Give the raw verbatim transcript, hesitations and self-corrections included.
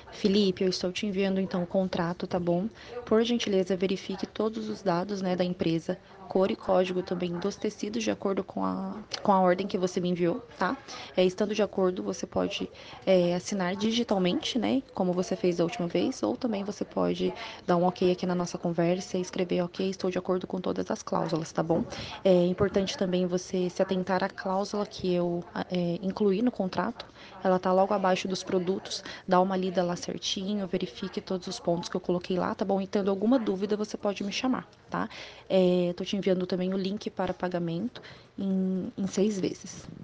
Felipe, eu estou te enviando então o contrato, tá bom? Por gentileza, verifique todos os dados, né, da empresa, cor e código também dos tecidos de acordo com a, com a ordem que você me enviou, tá? É, estando de acordo, você pode é, assinar digitalmente, né, como você fez da última vez, ou também você pode dar um ok aqui na nossa conversa e escrever ok, estou de acordo com todas as cláusulas, tá bom? É importante também você se atentar à cláusula que eu é, incluí no contrato, ela tá logo abaixo dos produtos, dá uma lida lá certinho, verifique todos os pontos que eu coloquei lá, tá bom? E tendo alguma dúvida, você pode me chamar, tá? É, tô te enviando também o link para pagamento em, em seis vezes.